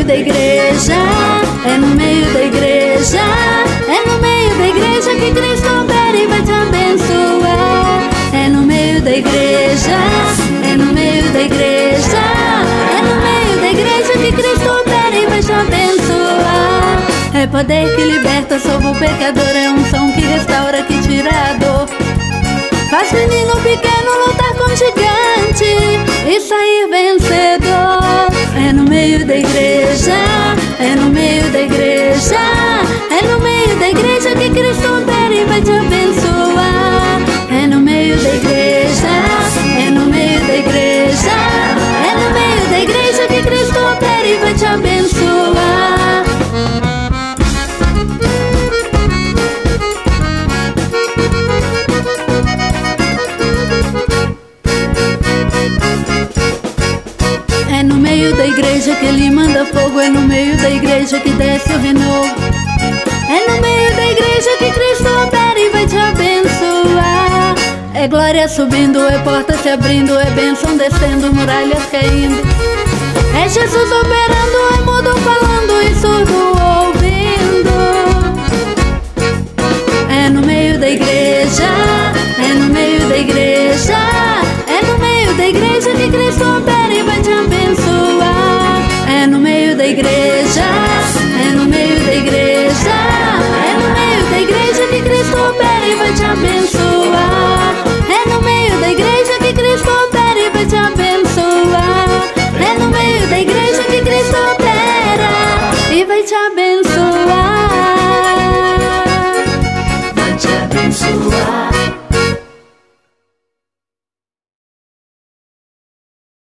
da igreja, é no meio da igreja, é no meio da igreja que Cristo opera e vai te abençoar. É no meio da igreja, é no meio da igreja, é no meio da igreja que Cristo opera e vai te abençoar. É poder que liberta, salva o pecador, é unção que restaura, que tira a dor. Faz menino pequeno lutar com gigante e sair vencedor. É no meio da igreja, é no meio da igreja, é no meio da igreja que Cristo opera e vai te abençoar. É no meio da igreja, é no meio da igreja, é no meio da igreja que Cristo opera e vai te abençoar. É no meio da igreja que Ele manda fogo, é no meio da igreja que desce o renovo. É no meio da igreja que Cristo opera e vai te abençoar. É glória subindo, é porta se abrindo, é bênção descendo, muralhas caindo. É Jesus operando, é mudo falando e surdo ouvindo. É no meio da igreja, é no meio da igreja, é no meio da igreja que Cristo opera e vai te abençoar. É no meio da igreja, é no meio da igreja, é no meio da igreja que Cristo opera e vai te abençoar. É no meio da igreja que Cristo opera e vai te abençoar. É no meio da igreja que Cristo opera e vai te abençoar.